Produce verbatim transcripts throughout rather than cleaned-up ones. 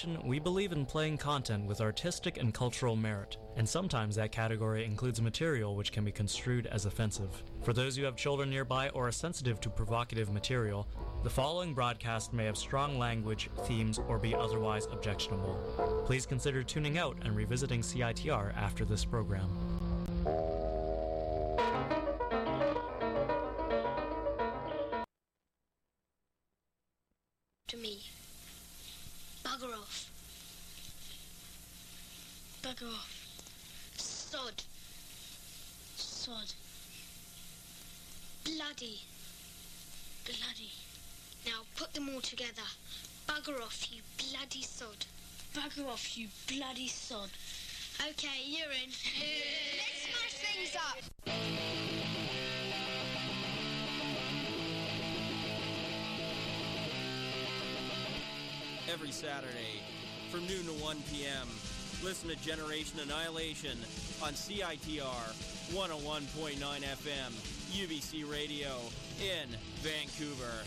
station, we believe in playing content with artistic and cultural merit, and sometimes that category includes material which can be construed as offensive. For those who have children nearby or are sensitive to provocative material, the following broadcast may have strong language, themes, or be otherwise objectionable. Please consider tuning out and revisiting C I T R after this program. To me. Bugger off. Bugger off. Sod. Sod. Bloody. Bloody. Now put them all together. Bugger off, you bloody sod. Bugger off, you bloody sod. Okay, you're in. Let's smash things up. Every Saturday from noon to one p.m. Listen to Generation Annihilation on C I T R one oh one point nine F M, U B C Radio in Vancouver.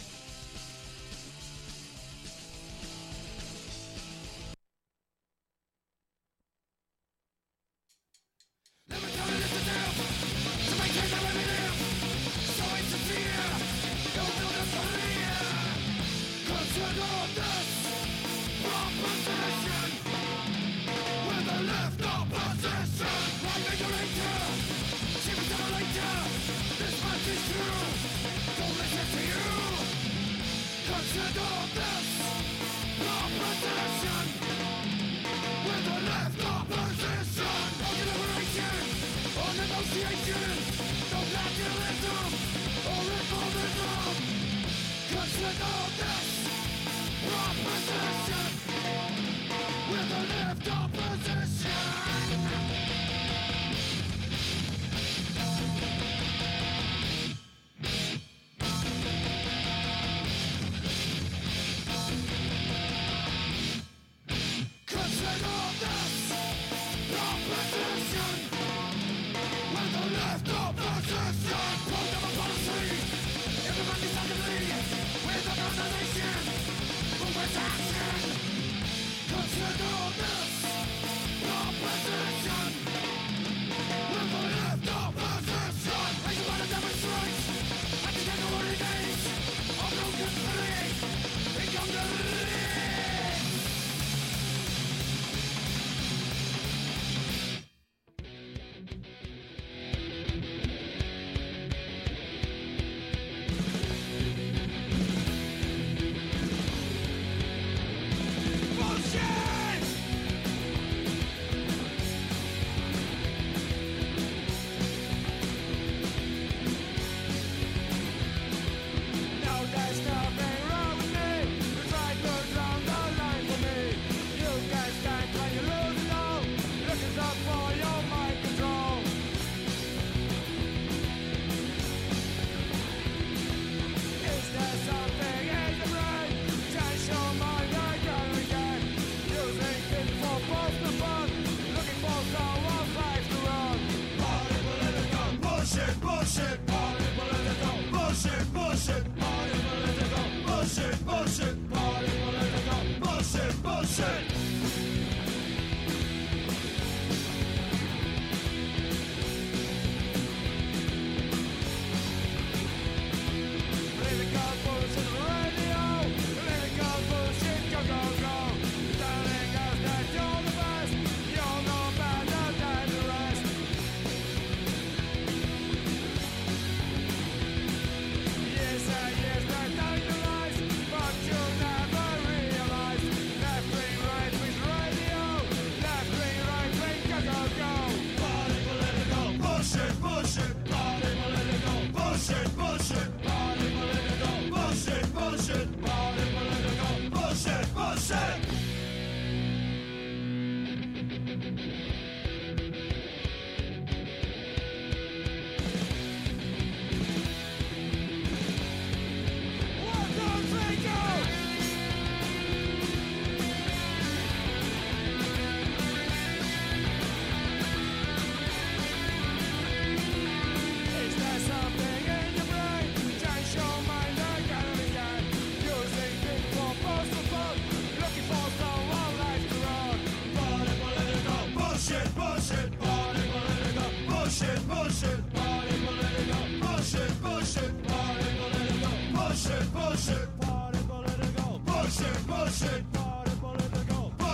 Yes, I, yes, I know the lies, but you never realize nothing right.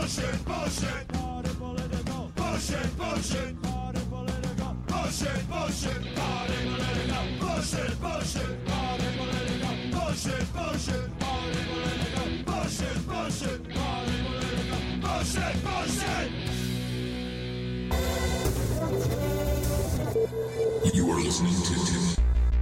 bullshit, bullshit, party political, bullshit, bullshit, party political, bullshit, bullshit, party political, bullshit, bullshit, party political, bullshit, bullshit, party political, bullshit, bullshit, party political, bullshit, bullshit. You are listening to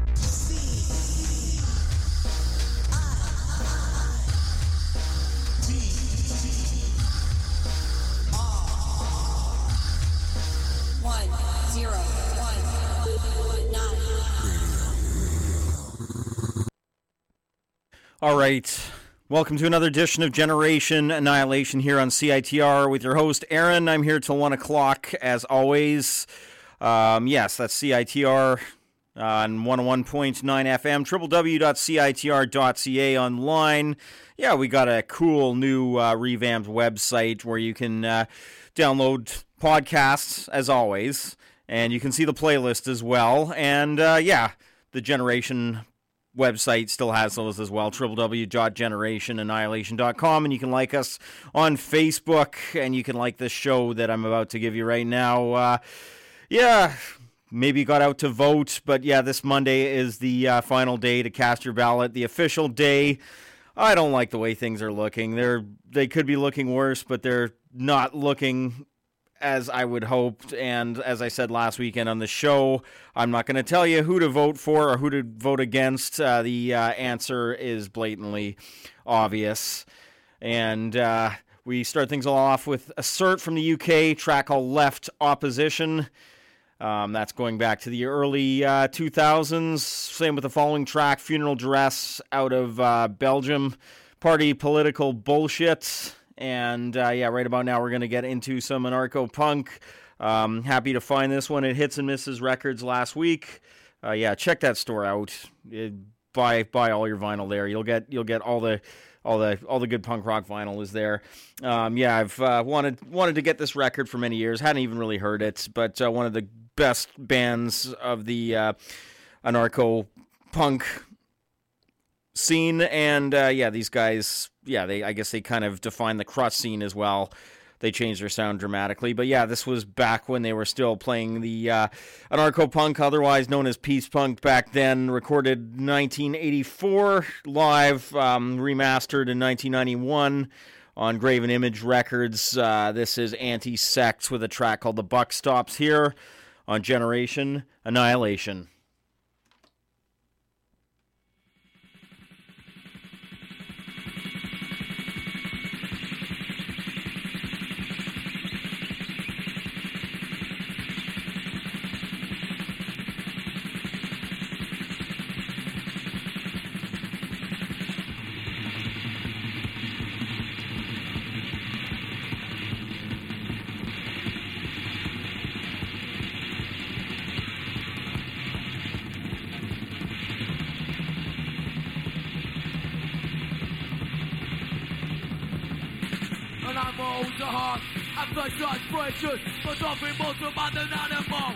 All right, welcome to another edition of Generation Annihilation here on C I T R with your host, Aaron. I'm here till one o'clock, as always. Um, yes, that's C I T R on one oh one point nine F M, w w w dot c i t r dot c a online. Yeah, we got a cool new uh, revamped website where you can uh, download podcasts, as always, and you can see the playlist as well. And, uh, yeah, the Generation website still has those as well, w w w dot generation annihilation dot com, and you can like us on Facebook, and you can like this show that I'm about to give you right now. Uh, yeah, maybe you got out to vote, but yeah, this Monday is the uh, final day to cast your ballot, the official day. I don't like the way things are looking. They're they could be looking worse, but they're not looking as I would hope. And as I said last weekend on the show, I'm not going to tell you who to vote for or who to vote against. Uh, the uh, answer is blatantly obvious. And uh, we start things all off with Assert from the U K, track called Left Opposition. Um, that's going back to the early uh, two thousands. Same with the following track, Funeral Dress, out of uh, Belgium. Party Political Bullshit. And, uh, yeah, right about now we're going to get into some anarcho-punk. Um, happy to find this one at Hits and Misses Records last week. Uh, yeah, check that store out. It, buy buy all your vinyl there. You'll get you'll get all the all the all the good punk rock vinyl is there. Um, yeah, I've uh, wanted wanted to get this record for many years. Hadn't even really heard it, but uh, one of the best bands of the uh, anarcho-punk scene. And uh, yeah, these guys, yeah, they I guess they kind of define the crust scene as well. They changed their sound dramatically. But yeah, this was back when they were still playing the uh, anarcho-punk, otherwise known as peace punk back then, recorded nineteen eighty-four, live, um, remastered in nineteen ninety-one on Graven Image Records. Uh, this is Anti-Sect with a track called The Buck Stops Here on Generation Annihilation. Such precious, but nothing more to man than animal.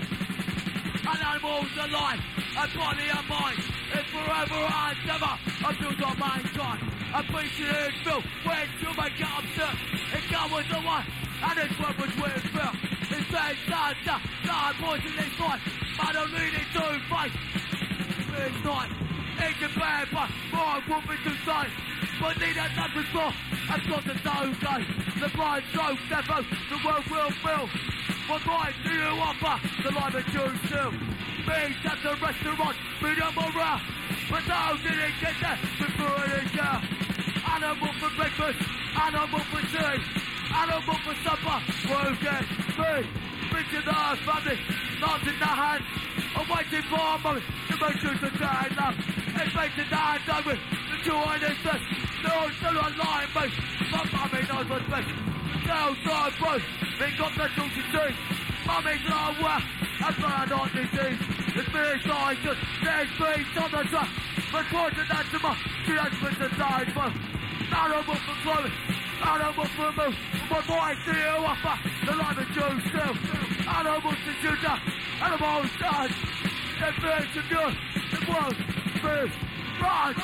An animal's alive, a body and mind. It's forever and ever, abuse of mankind. Appreciate Phil, when you make it upset. It covers the one, and it's weapons with fear. It says that, God poison this life. I don't need it to fight. It's not, it's a bad but more woman to say. But need another store, I've got the okay. The blind stroke, never, the world will fill. What right do you offer? The life that you still. Means at the restaurant, freedom or rare. But how did it get there? Before it is there. Animal for breakfast, animal for tea. Animal for supper, who gets free? Reaching the earth family, not in the hand. I'm waiting for a moment to make sure to die now. It's making the hand over, the joy is this. No, still not lying, mate. My mummy knows what's best. The girls are broke, they got the tools to see. Mummy's not well, that's why I'm not disease. It's me excited, there's peace on the track. But towards an animal, she has been to die for. Animal for growing, animal for move. What voice do you offer? The life that you still. Animals to shoot up, animals die. The fears of you, the world, fears, rise.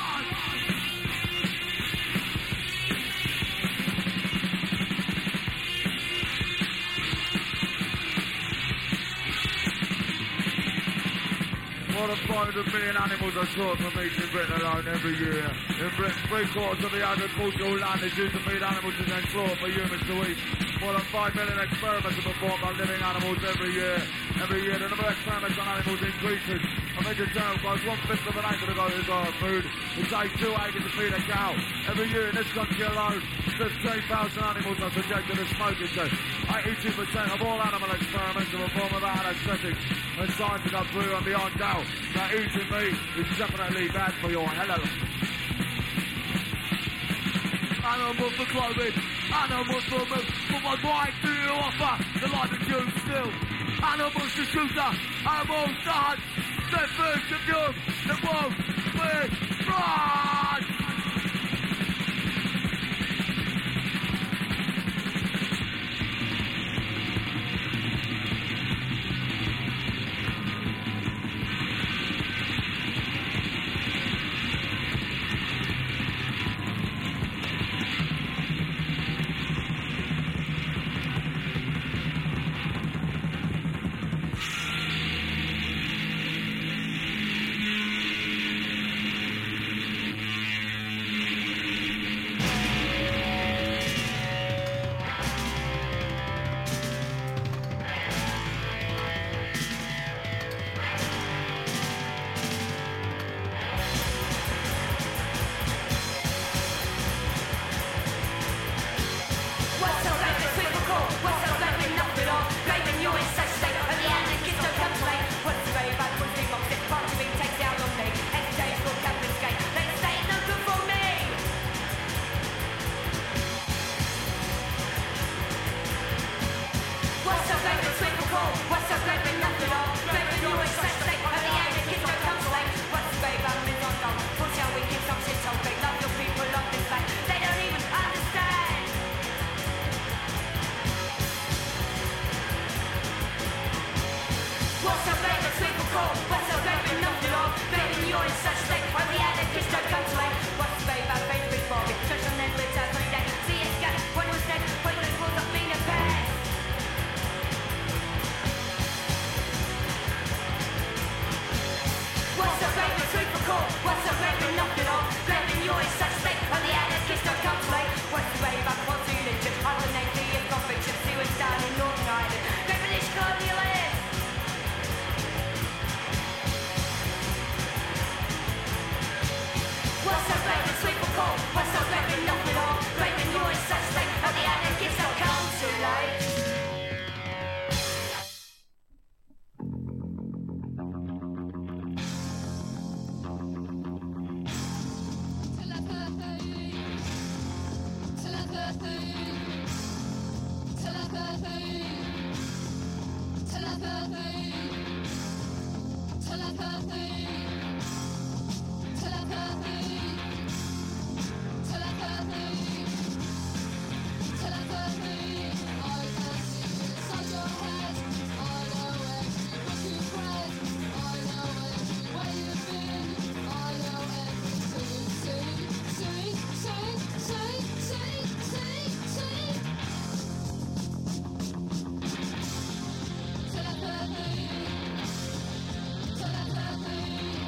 more than five hundred million animals are slaughtered for meat in Britain alone every year. In Britain, three quarters of the agricultural land is used to feed animals and then slaughtered for humans to eat. More than five million experiments are performed on living animals every year. Every year, the number of experiments on animals increases. A vegetarian grows one-fifth of an acre to go to grow food. It takes two acres to feed a cow. Every year in this country alone, fifteen thousand animals are subjected to smoking tests. eighty-two percent of all animal experiments are performed without anesthetics. And scientists have proven beyond doubt that eating meat is definitely bad for your health. Animals for clothing, animals for meat, but what right do you offer? The life of you still. Animals to shooter, animals to hunt, their food to view, it won't be right! Telepathy.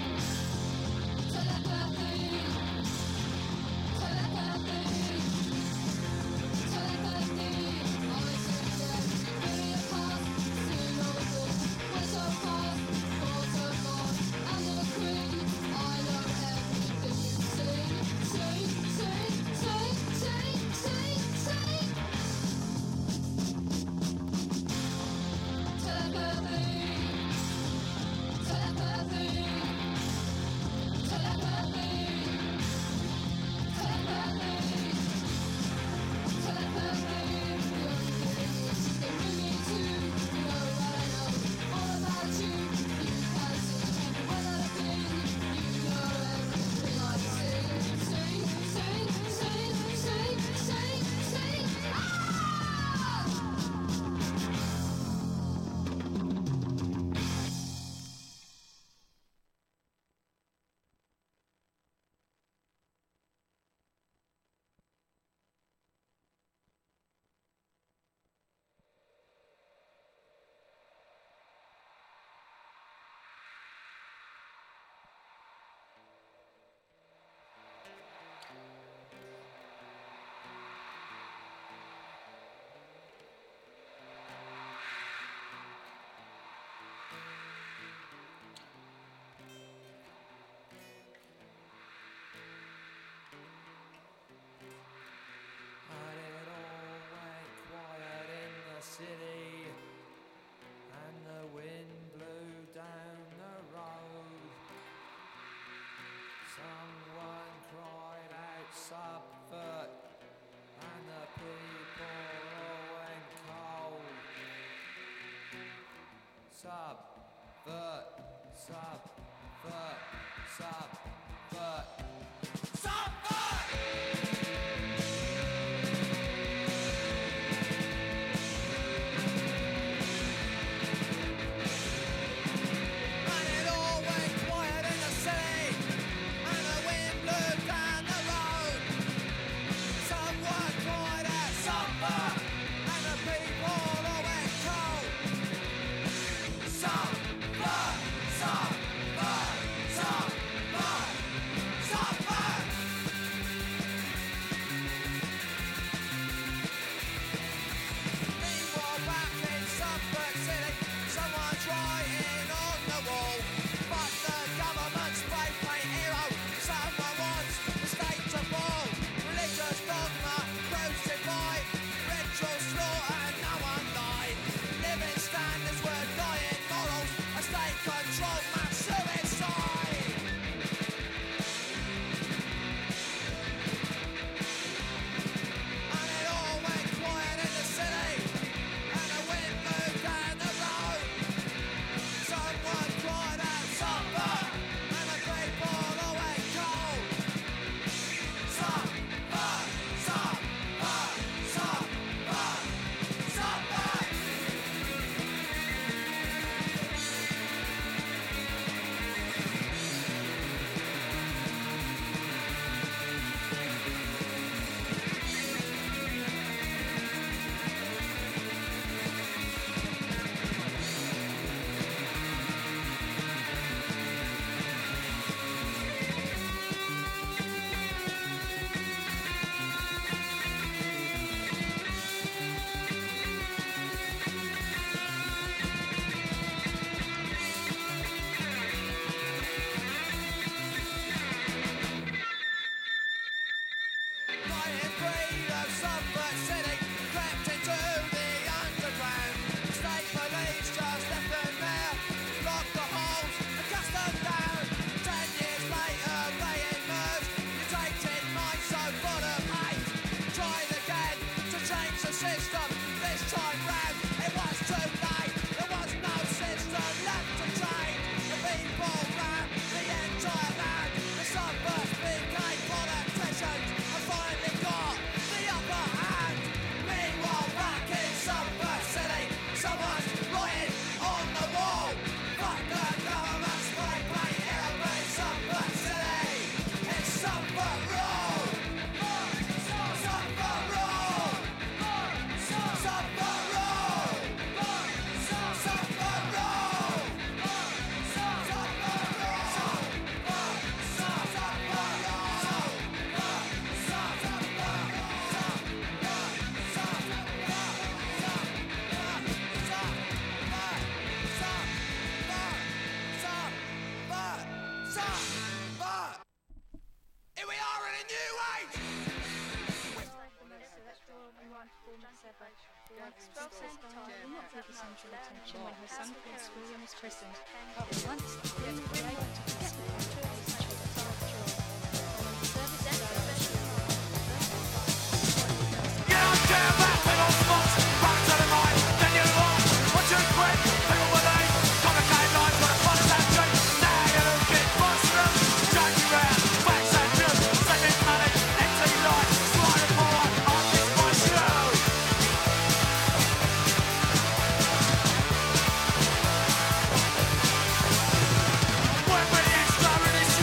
city, and the wind blew down the road. Someone cried out subvert, and the people all went cold. Subvert, subvert, subvert, subvert! Central attention when her son Prince William is christened. But once the Queen was able to forget the contrast and show the power of joy. When the service is over, she You don't care about little spots, run to the mind, then you lost. What you quit, people believe, complicated lives, what a fun is that dream. Now you look at monsters, drag you round, wax and view, saving money, empty life, sliding forward, on this my show. When we extra really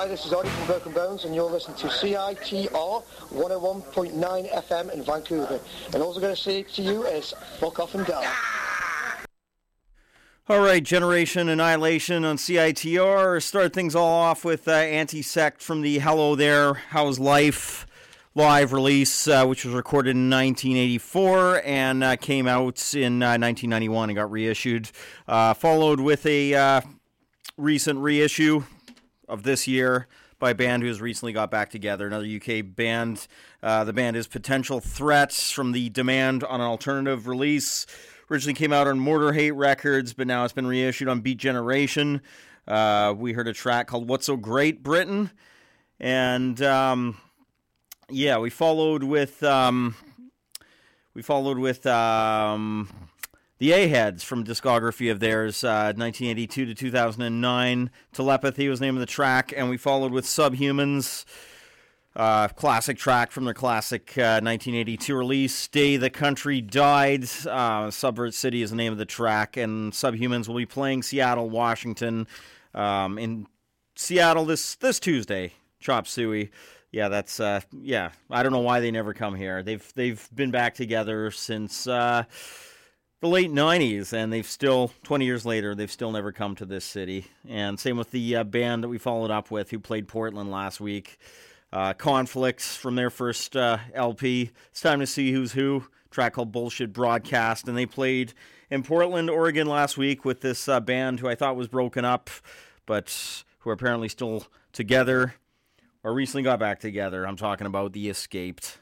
this is Audie from Broken Bones, and you're listening to C I T R one oh one point nine F M in Vancouver. And all I'm going to say to you is, fuck off and die. All right, Generation Annihilation on C I T R. Start things all off with uh, Anti-Sect from the Hello There, How's Life live release, uh, which was recorded in nineteen eighty-four and uh, came out in uh, nineteen ninety-one and got reissued. Uh, followed with a uh, recent reissue of this year by a band who has recently got back together, another U K band. Uh, the band is Potential Threats from the Demand on an Alternative release. Originally came out on Mortar Hate Records, but now it's been reissued on Beat Generation. Uh, we heard a track called What's So Great, Britain? And, um, yeah, we followed with, um, we followed with, um, the A-Heads from discography of theirs, uh, nineteen eighty-two to two thousand nine. Telepathy was the name of the track, and we followed with Subhumans, uh, classic track from their classic uh, nineteen eighty-two release, Day the Country Died. Uh, Subvert City is the name of the track, and Subhumans will be playing Seattle, Washington, um, in Seattle this this Tuesday. Chop Suey. Yeah, that's uh, yeah. I don't know why they never come here. They've they've been back together since Uh, the late nineties, and they've still, twenty years later, they've still never come to this city. And same with the uh, band that we followed up with, who played Portland last week. Uh, Conflicts from their first uh, L P. It's time to see who's who. Track called Bullshit Broadcast. And they played in Portland, Oregon last week with this uh, band who I thought was broken up, but who are apparently still together, or recently got back together. I'm talking about The Escaped.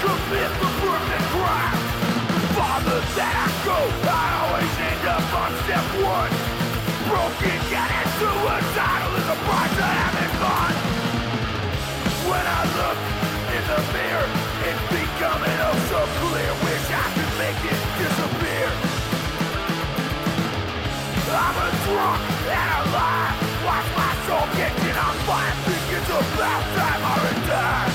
commit the perfect crime. Farther than I go, I always end up on step one. Broken down and suicidal is a price I haven't fun. When I look in the mirror, it's becoming oh so clear. Wish I could make it disappear. I'm a drunk and a lie. Watch my soul catching on fire. Think it's about time I retire.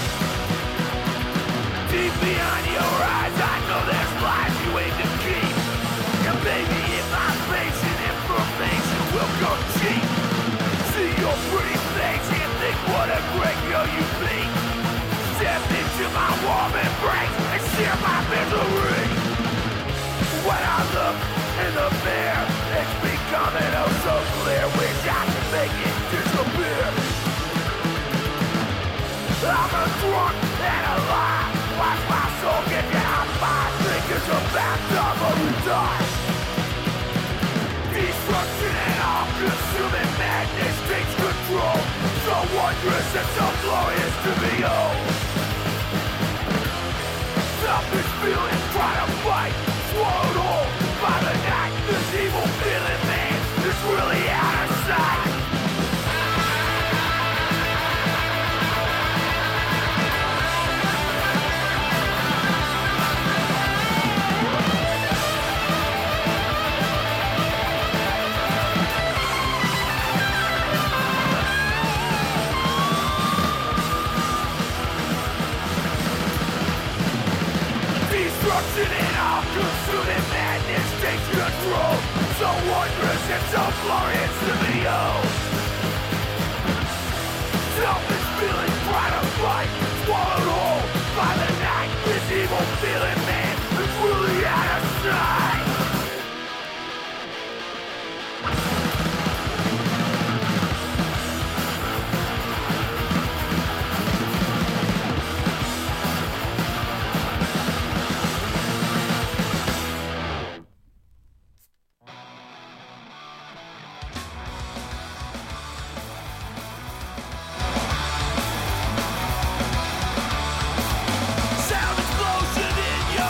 Deep behind your eyes, I know there's lies you aim to keep. And baby, if I'm facing information, will come cheap. See your pretty face and think what a great girl you be. Step into my warm embrace and share my misery. When I look in the mirror, it's becoming oh so clear. Wish I could make it disappear. I'm a drunk and a lie. Watch my soul get down. My think it's about time I retire. Destruction and all-consuming madness takes control. So wondrous and so glorious to behold. Selfish feelings try to fight, swallowed whole by the night. This evil feeling, man, is really out of sight. Destruction and all-consuming madness takes control. So wondrous and so glorious to behold. Selfish feelings try to fight, swallowed whole by the night. This evil feeling, man, is really out of sight. Sound explosion in your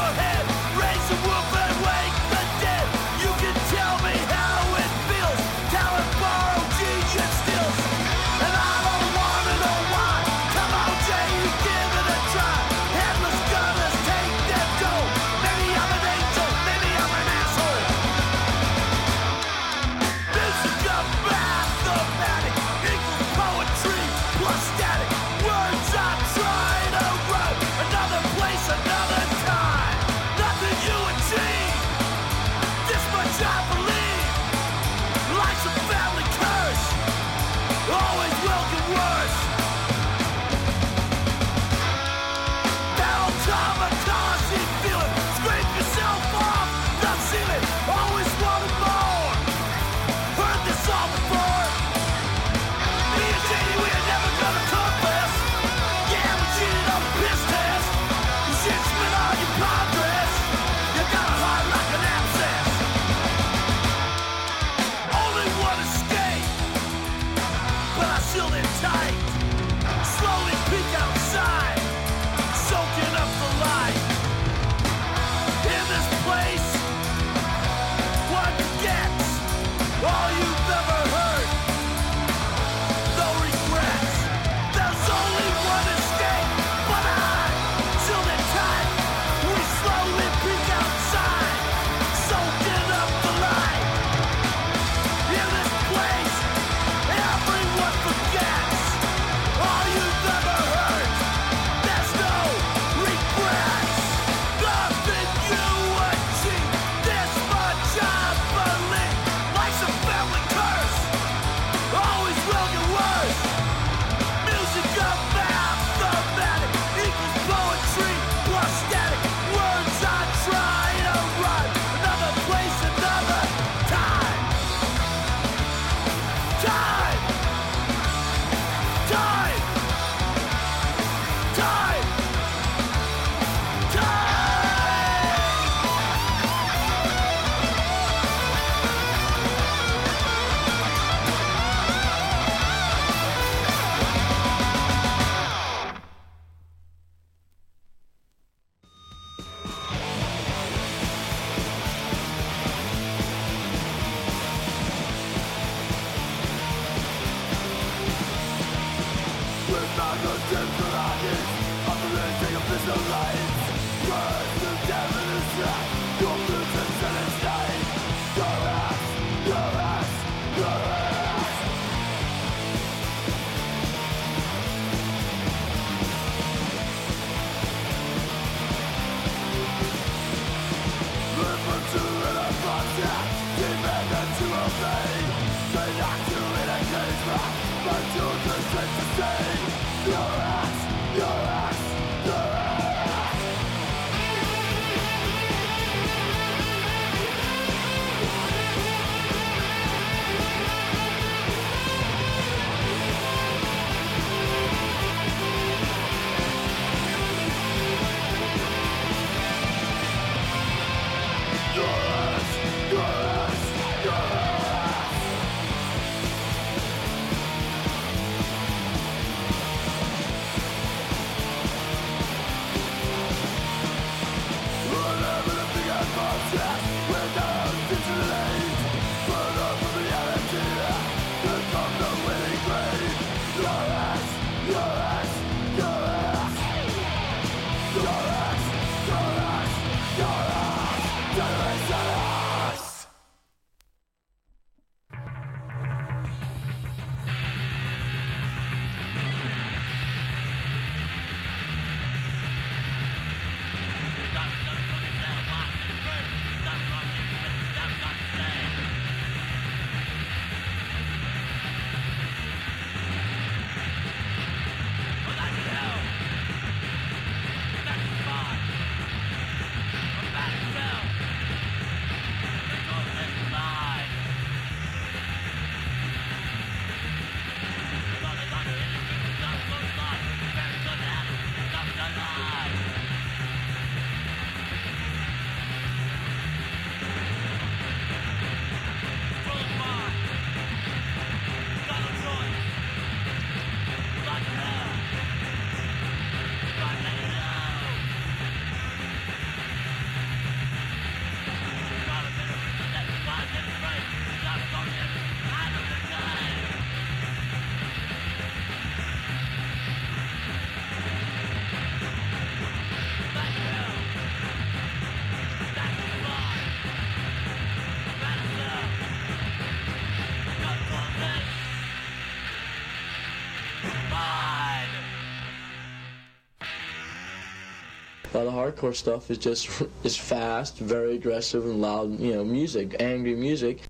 A lot of hardcore stuff is just is fast, very aggressive and loud, you know, music, angry music.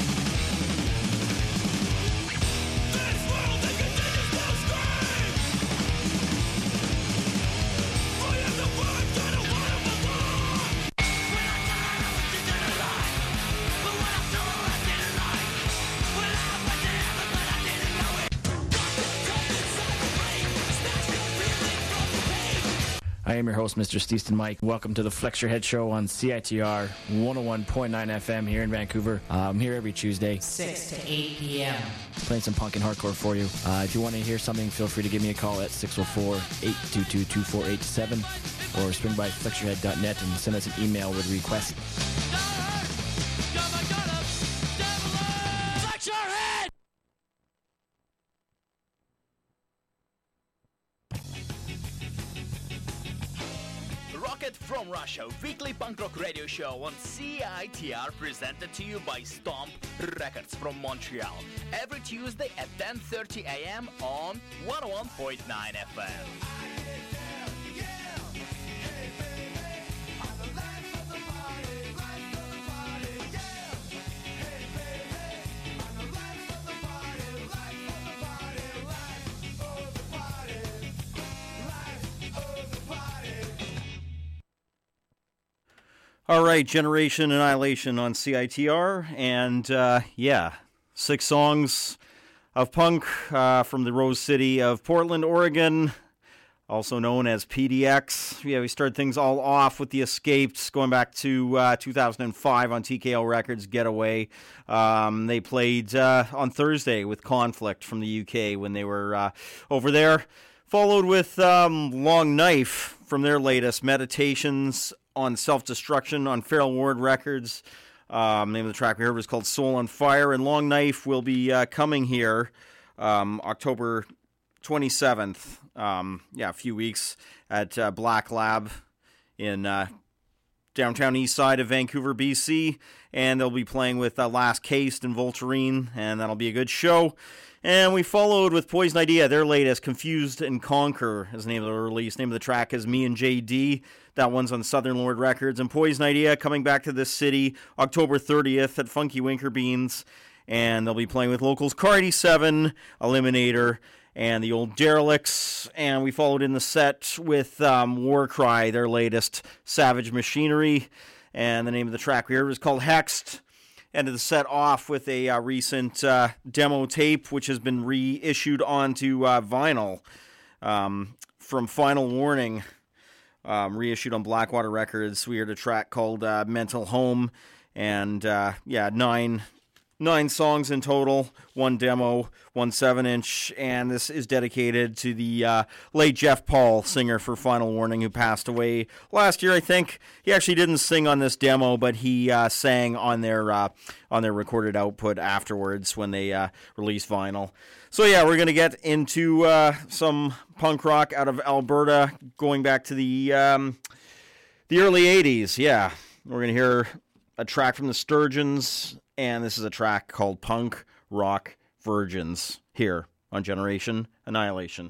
I am your host, Mister Steeston Mike. Welcome to the Flex Your Head Show on C I T R one oh one point nine F M here in Vancouver. Uh, I'm here every Tuesday. six to eight p.m. Playing some punk and hardcore for you. Uh, if you want to hear something, feel free to give me a call at six oh four, eight two two, two four eight seven or swing by flex your head dot net and send us an email with requests. Flex your head! Rocket from Russia, weekly punk rock radio show on C I T R, presented to you by Stomp Records from Montreal. Every Tuesday at ten thirty a.m. on one oh one point nine F M. All right, Generation Annihilation on C I T R, and uh, yeah, six songs of punk uh, from the Rose City of Portland, Oregon, also known as P D X. Yeah, we started things all off with the Escaped, going back to uh, two thousand five on T K O Records, Getaway. Um, they played uh, on Thursday with Conflict from the U K when they were uh, over there. Followed with um, Long Knife from their latest, Meditations on Self-Destruction on Feral Ward Records. Um, name of the track we heard was called Soul on Fire, and Long Knife will be uh, coming here um, October twenty-seventh. Um, yeah, a few weeks at uh, Black Lab in uh, downtown east side of Vancouver, B C, and they'll be playing with uh, Last Caste and Volturine, and that'll be a good show. And we followed with Poison Idea, their latest, Confused and Conquer is the name of the release. Name of the track is Me and J D. That one's on Southern Lord Records. And Poison Idea coming back to this city October thirtieth at Funky Winker Beans. and they'll be playing with locals Car eighty-seven, Eliminator, and the Old Derelicts, and we followed in the set with um, Warcry, their latest Savage Machinery, and the name of the track we heard was called Hexed. Ended the set off with a uh, recent uh, demo tape, which has been reissued onto uh, vinyl um, from Final Warning, um, reissued on Blackwater Records. We heard a track called uh, Mental Home, and uh, yeah, nine nine songs in total, one demo, one seven-inch, and this is dedicated to the uh, late Jeff Paul, singer for Final Warning, who passed away last year, I think. He actually didn't sing on this demo, but he uh, sang on their uh, on their recorded output afterwards when they uh, released vinyl. So yeah, we're going to get into uh, some punk rock out of Alberta, going back to the um, the early eighties, yeah. We're going to hear a track from the Sturgeons, and this is a track called Punk Rock Virgins here on Generation Annihilation.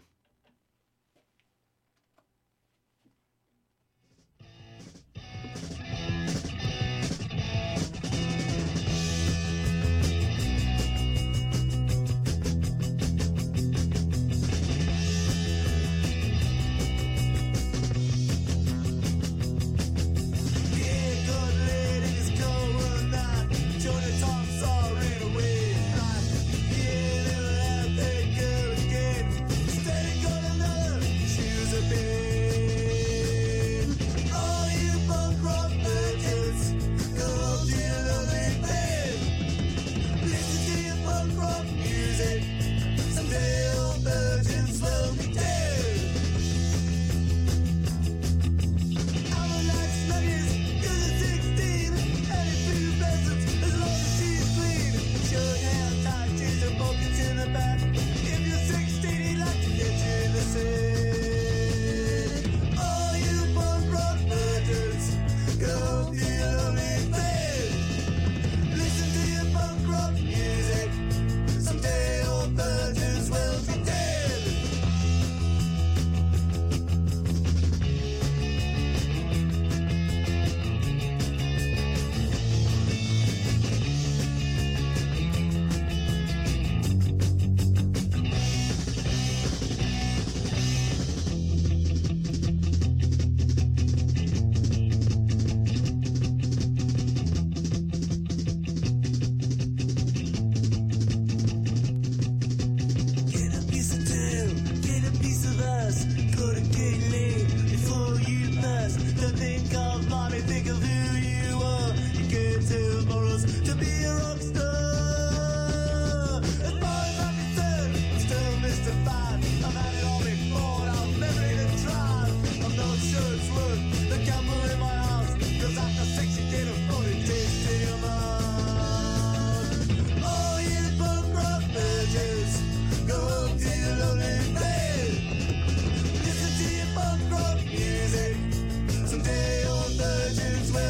Someday old virgins will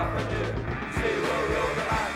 start anew. Stay low, roll the lights.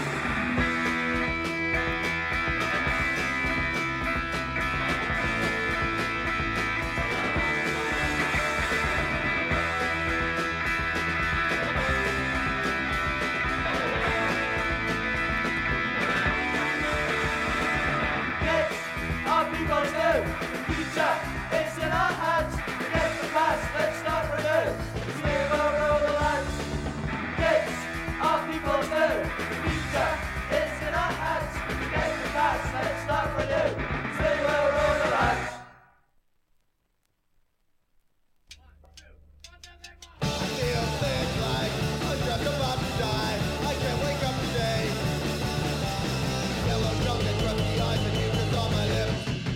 Our people's new future is in our hands. Forget the past, let's start anew. Stay low, roll the lights. Kids, our people's new future is in our hands. Forget the past, let's start anew. Stay low, roll the lights. I feel sick like I'm just about to die. I can't wake up today. Yellow tongue and crusty eyes and mucus on my lips.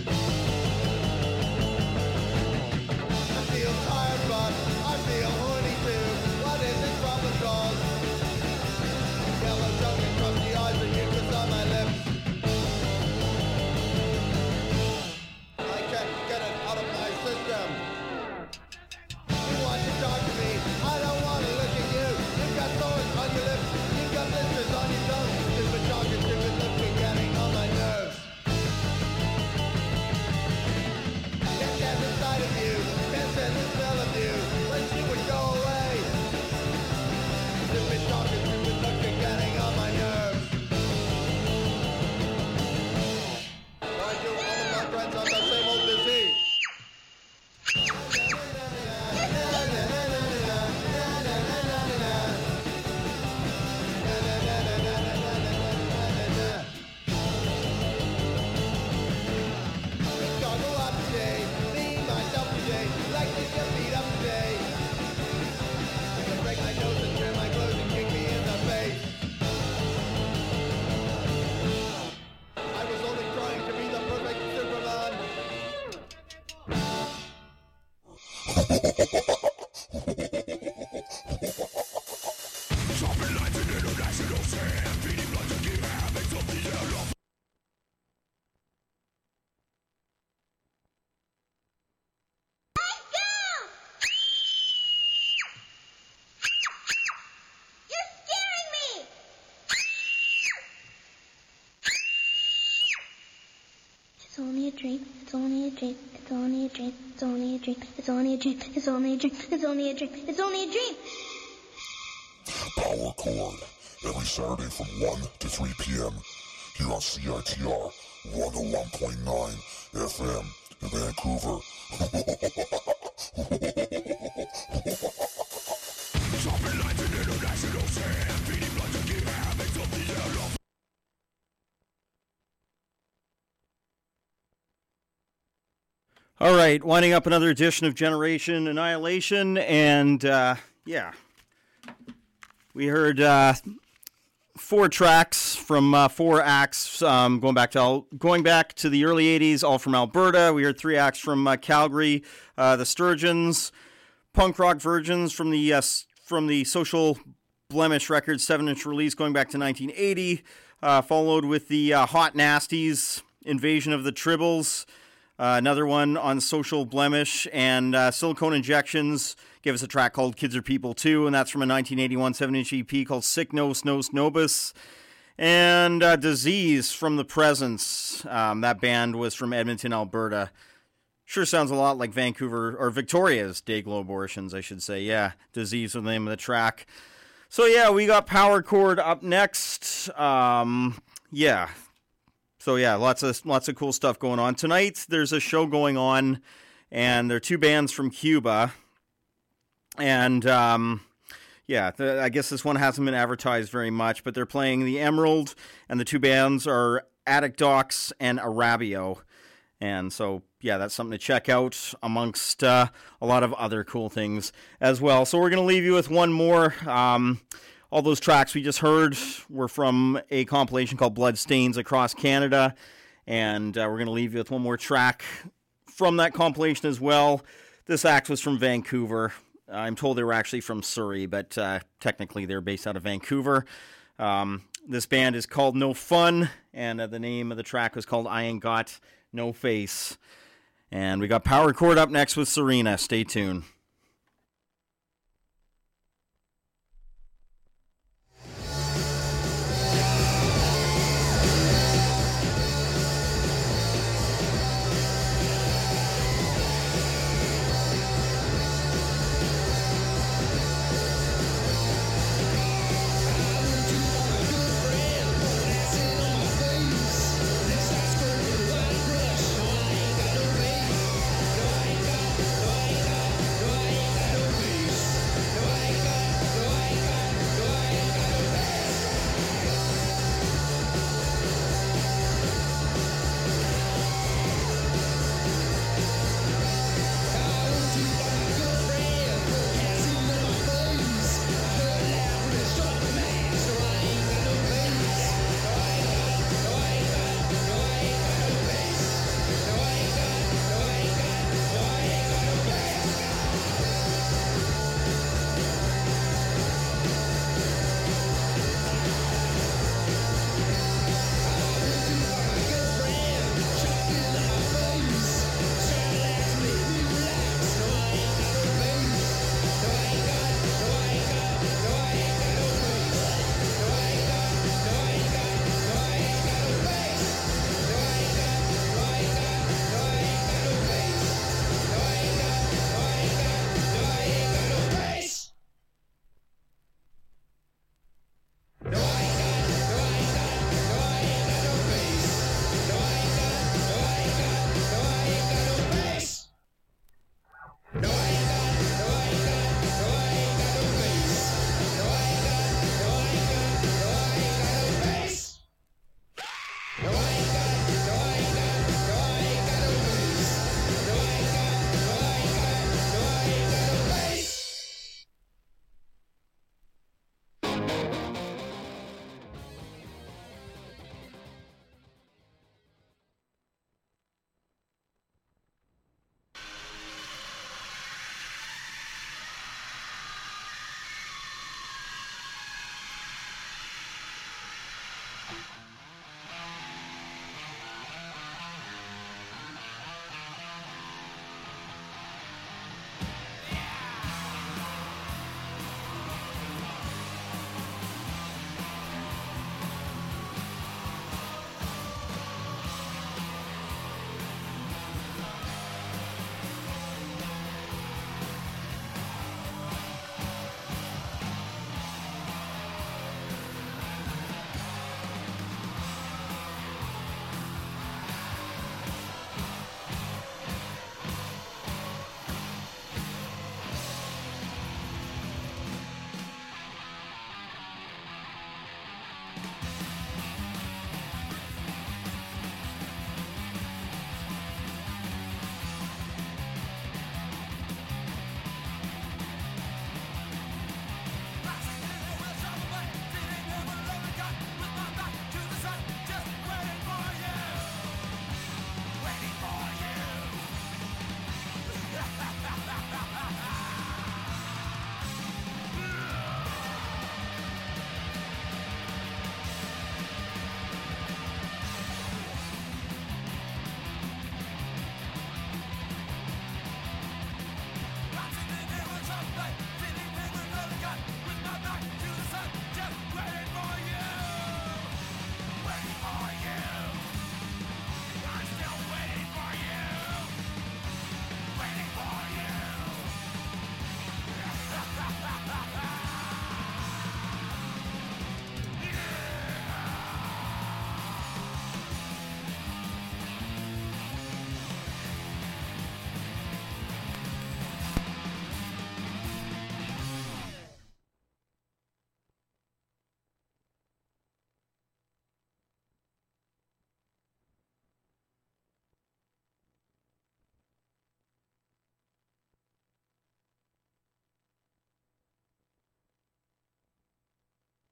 I feel tired, but I feel horny too. What is this problem called? Yellow tongue and crusty eyes and mucus on my lips. I can't get it out of my system. You want to talk to me? I don't want to look at you. You've got thorns on your lips. You've got blisters on your tongue. Stupid talking, stupid lips are getting on my nerves. Can't get inside of you. Can't stand the smell of you. Wish you would go away. Stupid talking, stupid lips are getting on my nerves. Mind you, all of my friends have the same old disease. Goggle up today, me, myself today, like to get beat up today. I can break my nose and tear my clothes and kick me in the face. I was only trying to be the perfect Superman. It's only a dream, it's only a dream, it's only a dream, it's only a dream, it's only a dream, it's only a dream, it's only a dream, it's only a dream. Power Chord, every Saturday from one to three p.m. here on C I T R one oh one point nine F M in Vancouver. All right, winding up another edition of Generation Annihilation, and uh, yeah, we heard uh, four tracks from uh, four acts um, going back to going back to the early eighties, all from Alberta. We heard three acts from uh, Calgary, uh, the Sturgeons, Punk Rock Virgins from the uh, from the Social Blemish Records seven-inch release going back to nineteen eighty, uh, followed with the uh, Hot Nasties, Invasion of the Tribbles. Uh, another one on Social Blemish, and uh, Silicone Injections gave us a track called Kids Are People Too, and that's from a nineteen eighty-one seven-inch E P called Sick Nos Nos Nobis. And uh, Disease from The Presence. Um, that band was from Edmonton, Alberta. Sure sounds a lot like Vancouver, or Victoria's Dayglow Abortions, I should say. Yeah, Disease was the name of the track. So yeah, we got Power Chord up next. Um, yeah. So yeah, lots of lots of cool stuff going on. Tonight there's a show going on, and there are two bands from Cuba. And um, yeah, the, I guess this one hasn't been advertised very much, but they're playing the Emerald, and the two bands are Attic Docs and Arabio. And so yeah, that's something to check out amongst uh, a lot of other cool things as well. So we're going to leave you with one more. Um, All those tracks we just heard were from a compilation called Bloodstains Across Canada, and uh, we're going to leave you with one more track from that compilation as well. This act was from Vancouver. I'm told they were actually from Surrey, but uh, technically they're based out of Vancouver. Um, this band is called No Fun, and uh, the name of the track was called I Ain't Got No Face. And we got Power Chord up next with Serena. Stay tuned. Bye.